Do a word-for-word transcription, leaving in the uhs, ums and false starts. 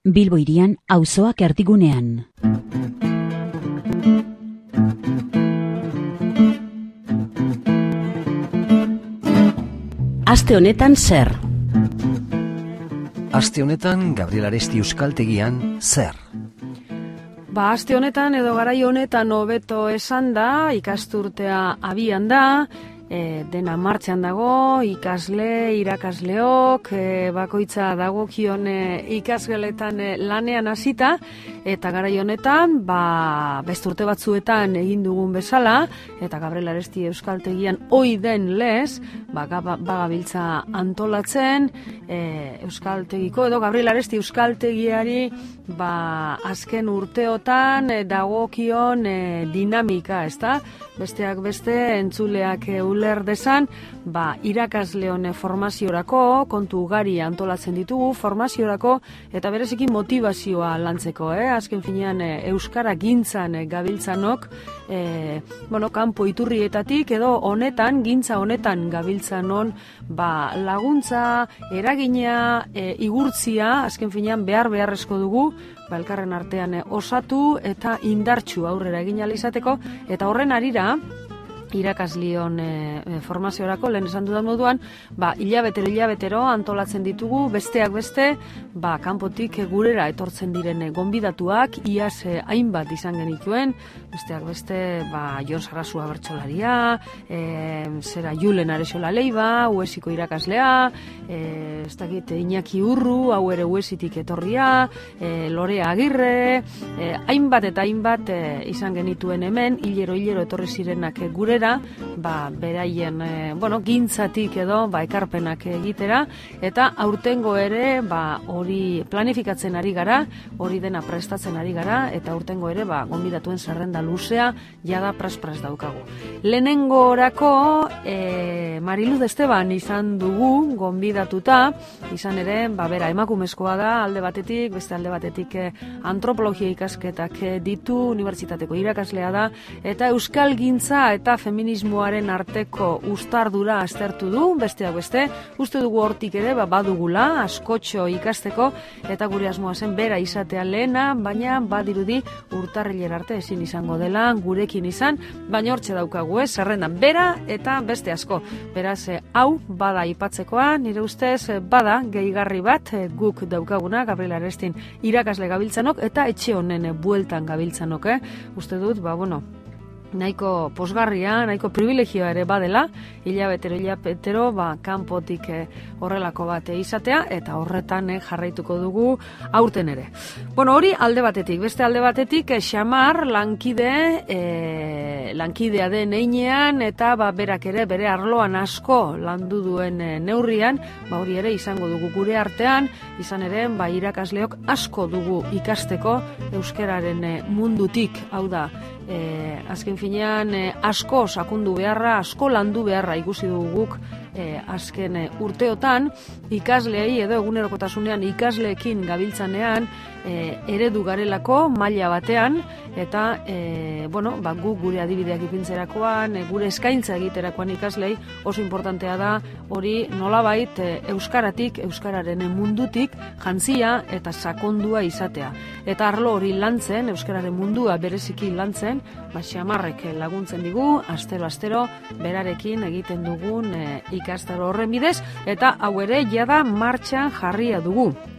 Bilbo hirian auzoak erdigunean. Aste honetan zer? Aste honetan Gabriel Aresti euskaltegian zer? Ba, aste honetan edo garai honetan hobeto esan da, ikasturtea abian da, e, dena martxan dago, ikasle, irakasleok, e, bakoitza dagokion e, ikasgeletan e, lanean hasita, eta garai honetan, ba, beste urte batzuetan egin dugun bezala, eta Gabriel Aresti euskaltegian ohi den lez, ba, bagabiltza antolatzen, e, euskaltegiko edo Gabriel Aresti euskaltegiari ba, azken urteotan e, dagokion e, dinamika, ezta? Besteak beste entzuleak e, uler desan, ba, irakasleon formaziorako, kontu ugari antolatzen ditugu, formaziorako eta bereziki motivazioa lantzeko, eh? Azken finean e, euskara gintzan e, gabiltzanok, e, bueno, kanpo iturrietatik edo honetan, gintza honetan gabiltzanon, ba, laguntza, eragina, e, igurtzia, azken finean behar beharrezko dugu, ba, elkarren artean e, osatu eta indartsu aurrera egin ahal izateko, eta horren arira, irakaslion e, formaziorako, lehen esan dudan moduan, ba, hilabetero, hilabetero antolatzen ditugu, besteak beste, ba, kanpotik gurera etortzen diren gonbidatuak, iaz e, hainbat izan genituen, besteak beste, ba, Jon Sarasua bertsolaria, e, zera Julen Arexola Leiba, Uesiko irakaslea, e, ez dakit, Iñaki Urru, hau ere Uesitik etorria, e, Lorea Agirre, e, hainbat eta hainbat e, izan genituen hemen, hilero, hilero etorri zirenak gurera, ba, beraien, e, bueno, gintzatik edo, ba, ekarpenak egitera, eta aurtengo ere, ba, hori planifikatzen ari gara, hori dena prestatzen ari gara, eta aurtengo ere, ba, gonbidatuen zerrenda luzea, jada pras-pras daukagu. Lehenengo orako, e, Mariluz Esteban izan dugu, gonbidatuta, izan ere, ba, bera, emakumezkoa da, alde batetik, beste alde batetik e, antropologia ikasketak e, ditu, unibertsitateko irakaslea da, eta euskal gintza eta feminismoaren arteko uztardura aztertu du, besteak beste, uste dugu hortik ere, ba, badugula, askotxo ikasteko, eta gure asmoa zen bera izatea lehena, baina badirudi urtarrilera arte ezin izango dela, gurekin izan, baina hortxe daukagu, ez, zerrendan bera eta beste asko. Beraz, hau, bada ipatzekoa, nire ustez, bada, gehigarri bat, guk daukaguna, Gabriel Arestin irakasle gabiltzanok, eta etxe honen bueltan gabiltzanok, eh? Uste dut, ba, bueno, nahiko posgarria, nahiko privilegioa ere badela, hilabetero, hilabetero, ba, kanpotik eh, horrelako bat izatea, eta horretan eh, jarraituko dugu aurten ere. Bueno, hori alde batetik, beste alde batetik, eh, Xamar lankide, eh, lankidea den einean, eta ba, berak ere bere arloan asko landu duen eh, neurrian, ba, hori ere izango dugu gure artean, izan ere, ba, irakasleok asko dugu ikasteko euskararen eh, mundutik, hau da, E, azken finean e, asko sakundu beharra, asko landu beharra ikusi dugu guk e, azken e, urteotan, ikasleei edo egunerokotasunean ikasleekin gabiltzanean e, eredu garelako maila batean, eta e, bueno, ba, guk gure adibideak ipintzerakoan, e, gure eskaintza egiterakoan ikaslei oso importantea da hori nolabait e, euskaratik, euskararen mundutik jantzia eta sakondua izatea. Eta arlo hori lantzen, euskararen mundua bereziki lantzen, ba, Xamarrek laguntzen digu, astero-astero berarekin egiten dugun e, ikastaro horren bidez, eta hau ere jada martxan jarria dugu.